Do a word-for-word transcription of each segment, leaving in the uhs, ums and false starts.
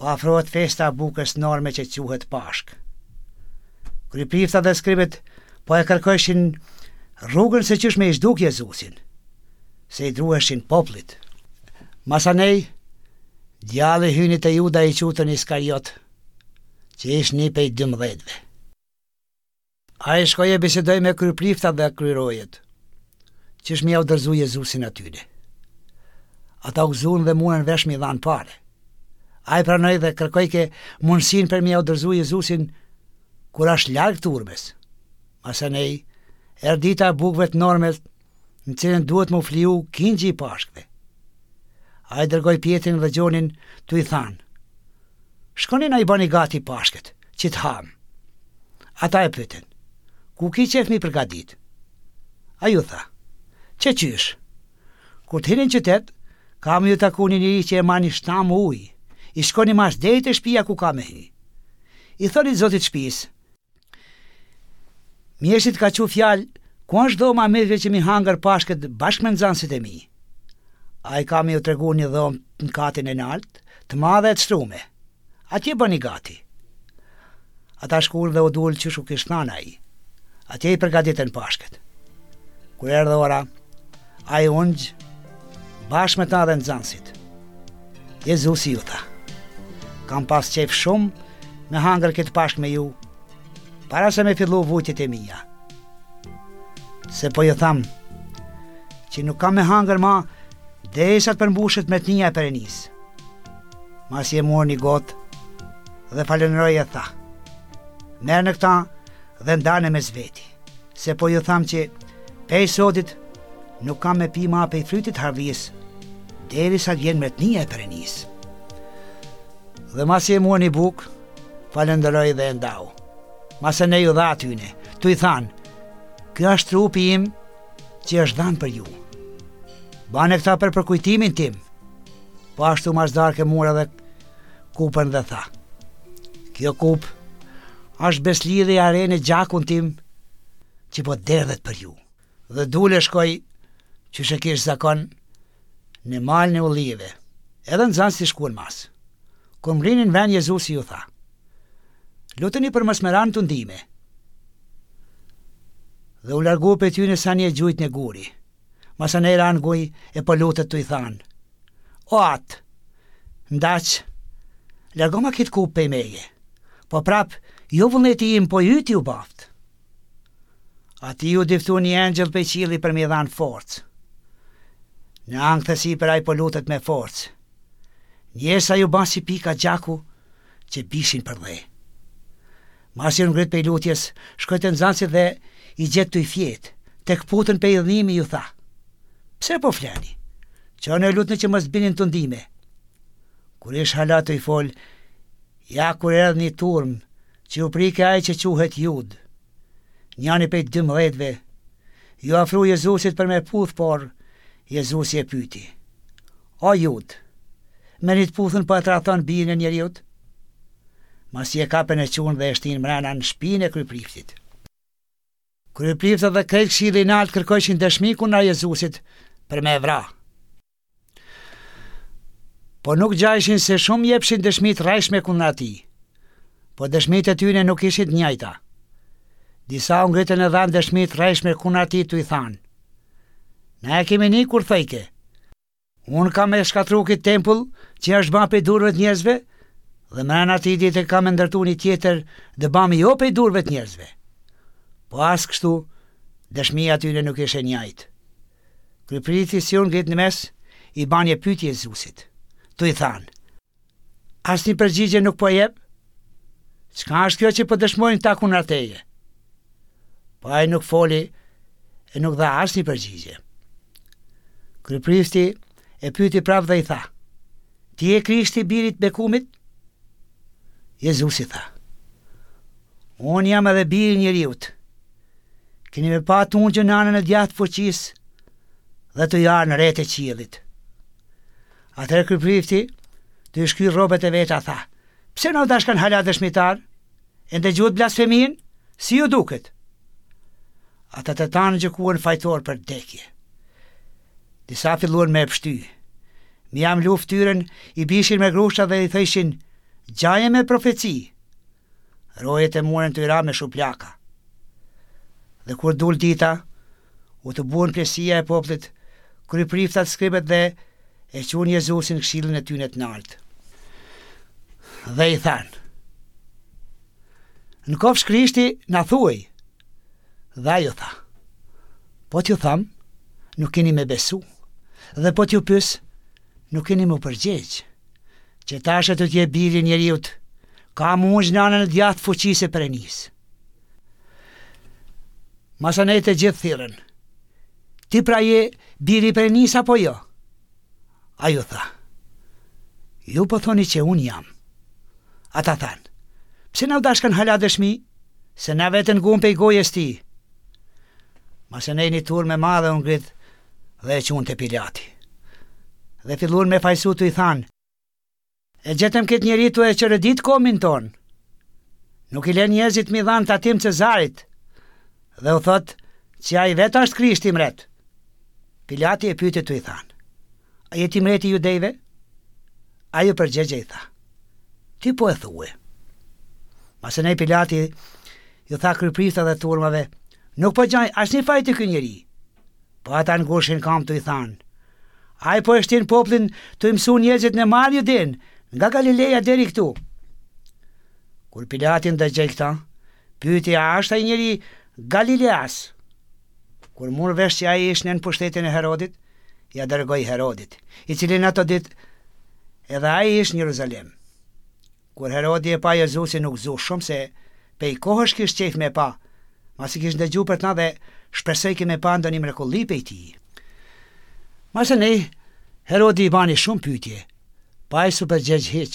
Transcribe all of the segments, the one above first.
Po afrohet festa bukës norme që quhet Pashk. Kryprifta dhe skribet po e kërkojshin rrugën se qysh me i zhduk Jezusin, se i druheshin poplit. Masanej, djali hynit e Juda i qutën Iskariot, që ish një pej dëmdhetve. A i shkoj e bisedoj me kryprifta dhe kryrojet, qysh mi ja u dërzu Jezusin atyre. Ata u gzun dhe muën vesh mi dhanë pare. A i pranoj dhe kërkoj ke mundësin për mi ja u dërzu Jezusin kur ashtë largë turmes. Masanej, erdita bukve të normet në cilën duhet mu fliu kinxhi i Pashkve. A i dërgoj Pjetrin dhe Gjonin të i thanë, shkonin a i bani gati Pashket, që të hamë. Ata e pyeten, ku ki qef mi përgadit? A ju tha, që qysh? Kur të hinin qytet, kam ju taku një njëri që e mani shtam ujë, i shkoni mas dejt e shpia ku ka me hy. I thonit zotit shpis, mjeshtit ka qu fjalë, ku është dhoma mirëve që mi hangër Pashket bashkë me nxanësit e mi. A i ka mi u tregu një dhomë në katin e nalt, të madhe e të shtrume. Atje bëni gati. Ata shkull dhe u dul që shu kishtë thana i. Atje i përgatitën Pashket. Kur erdhe ora, a i ungjë, bashkë me ta dhe nxanësit. Jezusi ju tha, kam pas qef shumë me hangër këtë Pashk me ju, para se me fillu vujtjet e mija. Se po ju tham, që nuk kam me hangër ma dhe esat përmbushet me të një e perenis. Mas je mor një gotë dhe falenroj e tha, merë në këta dhe ndane me zveti, se po ju tham që pej sotit nuk kam me pi ma pej frytit harvis, deri sa vjen me të një e perenis. Dhe mas je mor një buk, falenderoj dhe ndau. Mase ne ju dha atyne, tu i thanë, kjo është trupi im që është dhanë për ju. Bane këta për përkujtimin tim. Po ashtu mazdarke mura dhe kupën dhe tha, kjo kup është beslidhe i arene gjakun tim që po derdhet për ju. Dhe dule shkoj që shë kish zakon në malën e ullive, edhe në zanë si shkuën mas. Kër më rinin ven Jezusi ju tha, luteni për mos më ranë të ndime. Dhe u largu për ty në sa një gjujt në guri. Masa ne ranë guj e po lutet të i thanë, o atë, ndaq, largoma kitë kup për meje, po prap, jo vullneti im po yti u baft. Ati ju diftu një engjëll për qili për mi dhanë forcë. Në angë thësi për aj po lutet me forcë. Njesa ju ban si pika gjaku që bishin për dhe. Masir në ngrit për i lutjes, shkojtë në zansi dhe i gjetë të i fjetë, tek putën për i dhimi ju tha, pse po fleni, që në lutën që mës binin të ndime. Kur ish halat të i fol, ja kur edhe një turm, që u prike aj që quhet Jud, njani për i dëmdhetve, ju afru Jezusit për me puth, por Jezusi e pyti, o Jud, me një të puthën për të rathon birin e njeriut, mas i e kapen e qunë dhe e shtin mrena në shpinë e krypriftit. Krypriftet dhe krejt këshilli i nalt kërkojshin dëshmiku nga Jezusit për me vra. Po nuk gjajshin se shumë jepshin dëshmit rajshme kundër ati, po dëshmit e tyne nuk ishit njajta. Disa u ngritën e dhanë dëshmit rajshme kundër ati të i thanë, na e kemi një kur thejke, unë kam e shkatru këtë tempull që është ba për durve të njerëzve, dhe mërën ati dit e kam e ndërtu një tjetër dhe bami jo për durve të njerëzve. Po as kështu, dëshmia atyre nuk ishe njajt. Krypriti si unë ngrit në mes, i banje pyti Jezusit. Tu i thanë, as një përgjigje nuk po jep? Qka është kjo që po dëshmojnë ta kunar teje? Po ai nuk foli e nuk dha as një përgjigje. Krypriti e pyti prap dhe i tha, ti e Krishti birit bekumit? Jezusi tha, unë jam edhe biri njeriut, keni me pa të unë gjënanën e djathë fuqis dhe të jarë në rete qilit. Atër kryprifti, të i shkyr robet e veta, tha, pse në dashkan halat dëshmitar, e ndë gjutë blasfemin, si ju duket? Ata të tanë gjëkuën fajtor për dekje. Disa filluan me pështy, mi jam luft tyren, i bishin me grusha dhe i thëshin, gjaje me profeci. Rojet e morën të ira me shuplaka. Dhe kur dul dita, u të buën plesia e poplit, kryepriftat, skribet dhe e qunë Jezusin në këshillin e tyne të lartë. Dhe i thanë, në kofsh Krishti na thuaj. Dhe ajo tha, po t'ju tham, nuk keni me besu, dhe po t'ju pys, nuk keni më përgjegj, që tashe të tje biri njeriut, ka mund gjnanën e djathë fuqise për e njës. Masanet e gjithë thirën, ti pra je biri për e njës apo jo? Ajo tha, ju po thoni që unë jam. Ata thanë, pse na u dashkan hala dëshmi, se na vetën gumë pe i gojes ti. Masanej një tur me madhe unë ngrit dhe e qunë të Pilati. Dhe fillun me fajsu të i thanë, e gjetëm këtë njeri të e qërëdit komin tonë. Nuk i len njerëzit mi dhanë të atim Cezarit, dhe u thot që a i vetë ashtë Krishti mret. Pilati e pyte të i thanë, a jeti mreti judejve? A ju përgjegje i tha, ti po e thue. Masanej Pilati ju tha kryeprifta dhe turmave, nuk po gjaj as një fajt të kë njeri. Po ata në gushin kam të i thanë, a i po e shtin poplin të imsu njerëzit në malë Judin, nga Galileja deri këtu. Kur Pilatin dhe gjej këta, pyti a është ai njeri Galileas. Kur mur vesh që a i ishnë në pushtetin e Herodit, ja dërgoj Herodit, i cilin ato dit edhe a i ishë në Jeruzalem. Kur Herodi e pa Jezusin nuk zu shumë se pe i kohësh kish qef me pa, mas i kish ndëgju për t'na dhe shpresoj ki me pa ndo një mrekulli pe i ti. Masë ne, Herodi i bani shumë pytje, pa i su përgjegj hiq.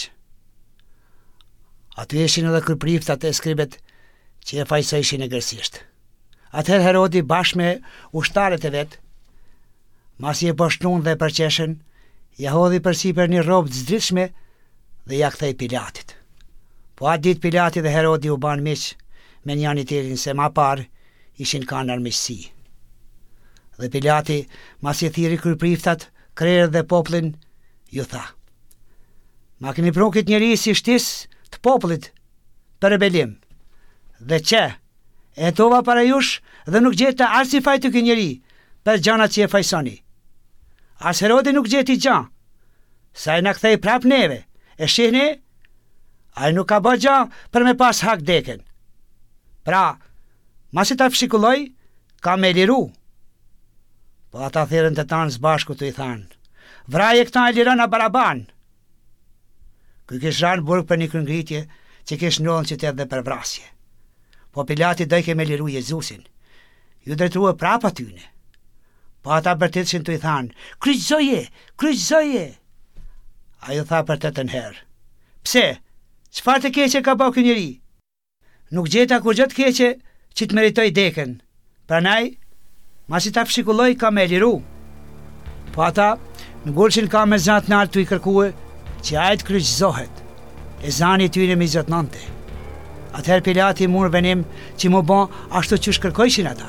Aty ishin edhe kryepriftat e skribet që e fajsojshin e gërsisht. Atëher Herodi bashkë me ushtaret e vetë, mas i e poshtun dhe përqeshen, ja hodhi përsi për një robë të zdritshme dhe ja kthej Pilatit. Po atë dit Pilati dhe Herodi u ban miq me njani tjetrin se ma parë ishin kanë armiqësi. Dhe Pilati, mas i thiri kryepriftat, krerët dhe poplin, ju tha, ma keni pru këtë njeri si shtis të poplit për rebelim, dhe që, e tova para jush dhe nuk gjeta as si fajt të kë njeri për gjanat që e fajsoni. As Herodi nuk gjeti gjan, sa i në kthej prap neve, e shihni, a i nuk ka bë gjan për me pas hak deken. Pra, mas i ta fshikulloj, ka me liru. Po ata thirën të tanë zbashku të i thanë, vraje këta e lirën a Baraban. Ky kish ranë burg për një këngritje që kish nëllën qytet dhe për vrasje. Po Pilati dojke me liru Jezusin, ju drejtrua prap atyne. Po ata bërtitshin të i thanë, kryqëzoje, kryqëzoje. A ju tha për të të nëherë, pse, qëfar të keqe ka bau kënjëri? Nuk gjeta kur gjët keqe që të meritoj deken, pranaj, mas i ta fshikulloj ka me liru. Po ata në gulqin ka me zatë nalë të i kërkue që ajtë kryqëzohet, e zani tyne mi zëtë nante. Atëher Pilati murë venim që mu bon ashtu që shkërkojshin ata.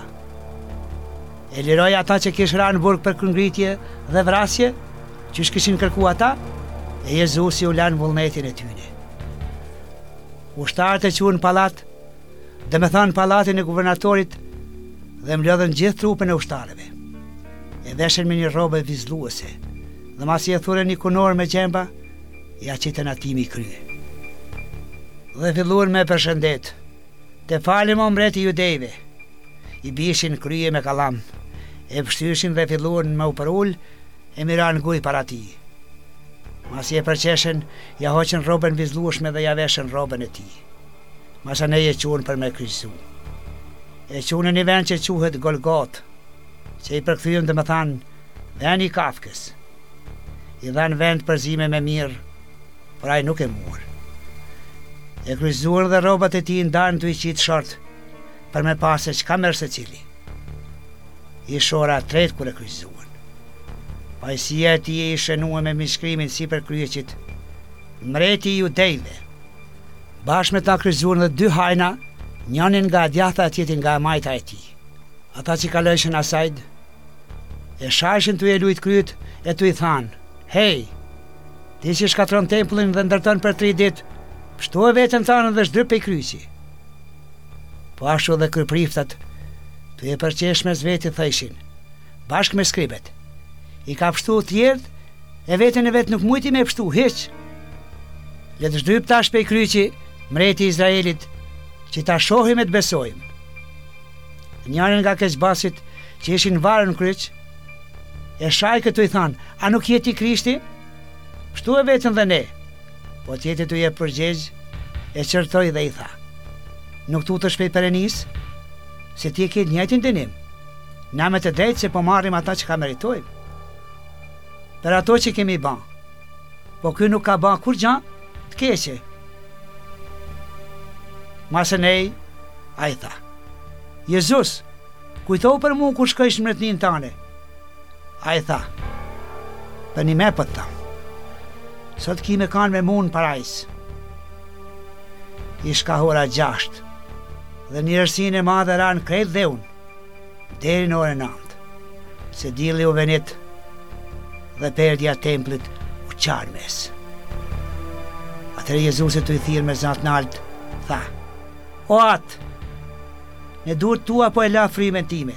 E liroj ata që kish ra në burg për këngritje dhe vrasje, që shkishin kërku ata, e Jezusi u lanë vullnetin e tyne. Ushtarët e qunë palat, dhe me thanë palatin e guvernatorit, dhe mlodhen gjithë trupën e ushtarëve. E veshen me një robë vizluese, dhe mas i e thure një kunor me gjemba, ja qitën atimi krye. Dhe filluan me përshëndet, te falim o mbreti judejve, i bishin krye me kalam, e pështyshin dhe filluan me u përull, e miran guj para ti. Mas i e përqeshen, ja hoqen robën vizlueshme dhe ja veshen robën e ti. Masa ne e qunë për me kryqësu. E qunë një vend që quhet Golgot, që i përkthyën dhe më thanë, veni Kafkës. I dhanë vend përzime me mirë, por ai nuk e murë. E kryqëzuar dhe robat e ti ndanë të i qitë shortë, për me pasë që ka mërë se cili. I shora tretë kur e kryqëzuan. Pajësia e ti e i shënua me mishkrimin si për kryqit, mreti i judejve. Bashme ta kryqëzuan dhe dy hajna, njënin nga djatha e tjetin nga majta e ti. Ata që kalojshin asajd, e shajshin të e lujt kryt e të i thanë, hej, ti që shkatron tempullin dhe ndërton për tri dit, pështu e vetën tanë dhe shdryp e kryqi. Po ashtu dhe kërpriftat, të e përqesh me zveti thëjshin, bashkë me skribet. I ka pështu tjertë, e vetën e vetë nuk mujti me pështu, hiq. Le të shdryp tash pe kryqi, mreti Izraelit, që ta shohim e të besojmë. Njërën nga keqbasit që ishin varën kryq, e shaj këtu i thanë, a nuk jeti Krishti? Pështu e vetën dhe ne, po tjeti të je përgjegj, e qërtoj dhe i tha, nuk tu të shpej perenis, se ti e ke njëjtin dënim, na me të drejtë se po marrim ata që ka meritojmë. Per ato që kemi ban, po ky nuk ka ban kur gjan, të keqe. Masë nej, a i tha, Jezus, kujtohu për mu kur shkojsh mretnin tane. A i tha, për një me për ta, sot ki me kanë me mu në parajs. Ishka hora gjasht, dhe njërësin e madhe ranë krejt dhe unë, deri në ore nantë, se dili u venit dhe perdja templit u qarë mes. Atëre Jezusit të i thirë me znatë naltë, tha, o atë, në durë tua po e la frimen time.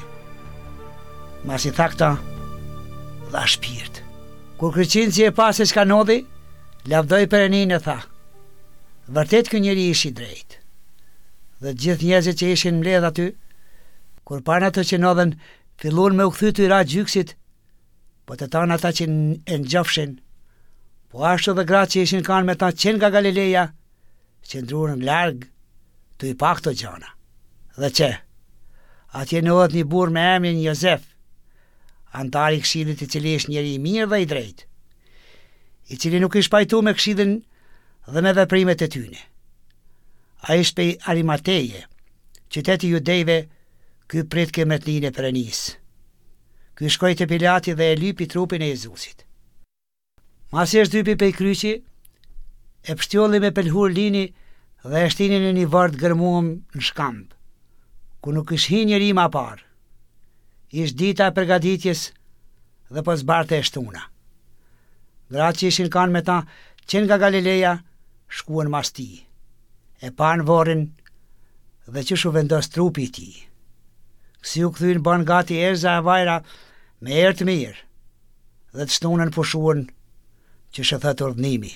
Mas i tha këta, dha shpirt. Kur kryqin që e pasë që ka nodhi, lavdoj Perenin e tha, vërtet kë njeri ishi drejt. Dhe gjithë njerëzit që ishin mbledh aty, kur parë ato që nodhen, fillun me u kthy të i ra gjyksit, po të tanë ata që e ngjofshin, po ashtu dhe gratë që ishin kanë me ta qenë nga Galileja, që ndrurën largë, të i pak të gjana. Dhe që, atje ndodhet një burr me emrin Jozef, antar i këshillit i cili është njeri i mirë dhe i drejtë, i cili nuk ish pajtu me këshillin dhe me veprimet e tyne. A ishte pej Arimateje, qyteti judejve, ky prit ke mretnin e Perenis. Ky shkoi te Pilati dhe e lypi trupin e Jezusit. Masi e shtypi pej kryqi, e pështjolli me pelhur lini dhe e shtini në një vard gërmuam në shkamb, ku nuk ish hi njeri ma parë. Ish dita e përgatitjes dhe po zbarte e shtuna. Gratë që ishin kanë me ta qenë nga Galileja, shkuan mas ti, e panë vorin dhe që shu vendos trupi ti. Kësi u këthyn ban gati erza e vajra me erë të mirë dhe të shtunën pushuan që shëthët urdhnimi.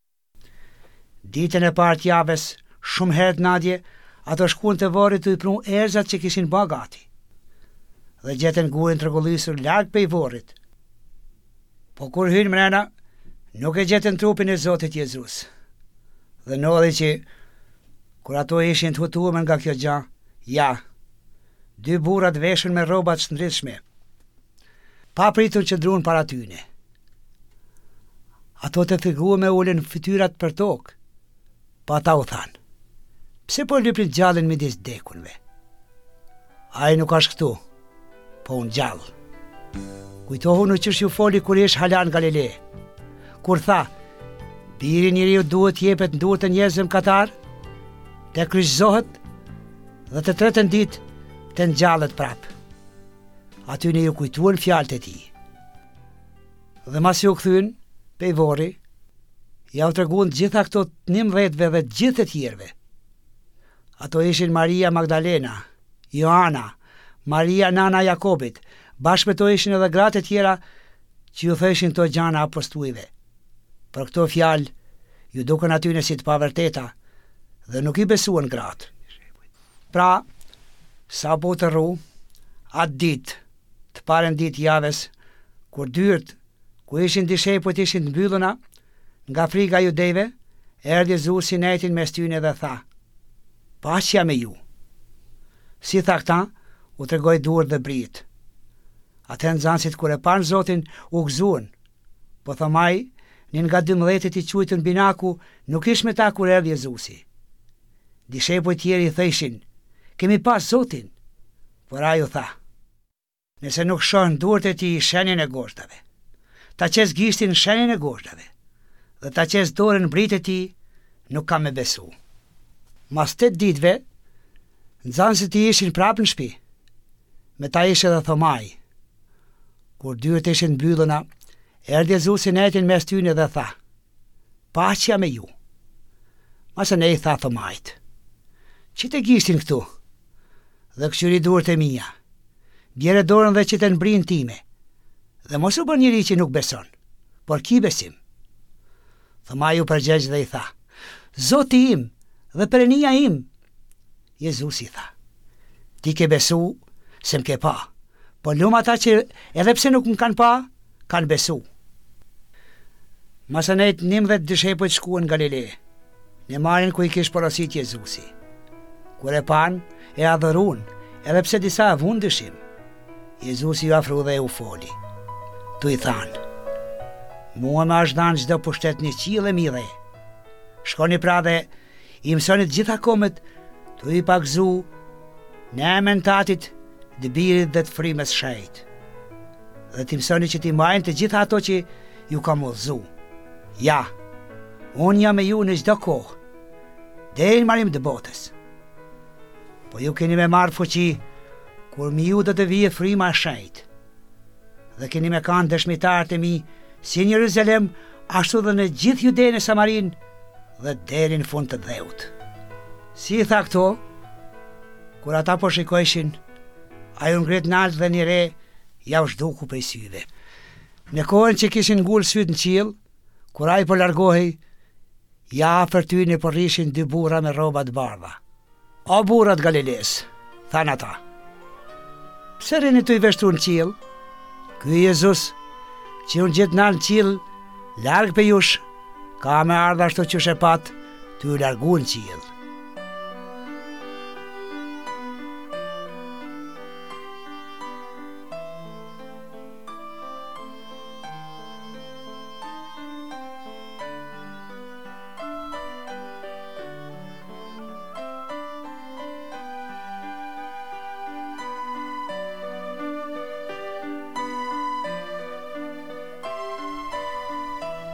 Ditën e partë javës, shumë herët nadje, ato shkuan të vorit të i prun erzat që kishin ba gati dhe gjetën gurin të rregullisur larg pej vorit. Po kur hyn mrena, nuk e gjetën trupin e Zotit Jezus. Dhe ndodhi që kur ato ishin të hutuar nga kjo gjë, ja, dy burrat veshën me rroba të shndritshme, pa pritur që ndruan para tyne. Ato të figuar me ulën fytyrat për tokë, pa ata u thanë, pse po lypin gjallën midis dekunve? Ai nuk është këtu, po unë gjallë. Kujtohu në qësh ju foli kur ish halan Galile, kur tha, biri njeriu duhet jepet në durë të njerëzve katar, të kryqëzohet dhe të tretën ditë të ngjallet prap. Aty ne ju kujtuan fjalët e tij. Dhe masi u kthyn pej vorri, ja u treguan gjitha këto njëmbëdhjetëve dhe gjithë të tjerëve. Ato ishin Maria Magdalena, Joana, Maria nana Jakobit, bashkë me to ishin edhe gratë e tjera që ju theshin to gjana apostujve. Për këto fjalë ju duken atyne si të pavërteta dhe nuk i besuan gratë. Pra, sa po të rru, atë ditë, të paren ditë javës, kur dyrt, ku ishin dishepujt ishin të mbylluna, nga frika judejve, erdhi Jezusi netin mes tyne dhe tha, paqja me ju. Si tha këta, u tregoi duart dhe brit. Atë nxënësit kur e pan Zotin u gëzuan, po thamaj, një nga dymbëdhjetë i quajtën Binaku nuk ish me ta kur erdhi Jezusi. Dishepujt tjerë i thëshin, kemi pas Zotin, por ai u tha, nëse nuk shohën duart e tij shenjën e goshtave, ta qes gishtin shenjën e goshtave, dhe ta qes dorën brit e tij, nuk kam me besu. Mas tet ditëve, nxënësit i ishin prapë në shtëpi. Me ta ishte edhe Thomaj. Kur dyert ishin mbylluna, erdhi Jezusi netin mes tyne dhe tha, paqja me ju. Masa ne I tha Thomait, që të gishtin këtu, dhe këshyri durët e mia, bjere dorën dhe që të nbrin time, dhe mos u bën njëri që nuk beson, por ki besim. Thomai u përgjegj dhe I tha, Zoti im dhe Perënia im. Jezusi tha, ti ke besu se m'ke pa, por lum ata që edhe pse nuk më kanë pa, kanë besu. Masanet nimdhet dishepujt shkuan në Galile, në marrin ku I kish porosit Jezusi. Kur e pan, e adhurun, edhe pse disa avun dyshim. Jezusi ju afru dhe u foli. Tu I than, mua më është dhanë çdo pushtet një qiell e midhe. Shkoni pra dhe I mësoni të gjitha komet, tu I pagzu në emën Tatit, të Birit dhe të Frymës së Shenjtë. Dhe ti mësoni që ti mbajnë të gjitha ato që ju kam udhëzu. Ja, unë jam me ju në çdo kohë, deri në marrim të botës. Po ju keni me marrë fuqi kur mi ju do të vijë Fryma e Shenjtë. Dhe keni me kanë dëshmitarët e mi si në Jeruzalem, ashtu dhe në gjithë Judenë e Samarinë dhe deri në fund të dheut. Si I tha këto, kur ata po shikojshin, ai u ngrit nalt dhe një re ja u zhduku prej syve. Në kohën që kishin ngul syt në qiell, kur ai po largohej, ja afër tyre po rrishin dy burra me rroba të bardha. O burrat Galiles, than ata, pse rini tu I veshtru në qiell? Ky Jezus, që unë gjithë nalë në qiell, larg pe jush, ka me ardha ashtu që shepat, tu I largu në qiell.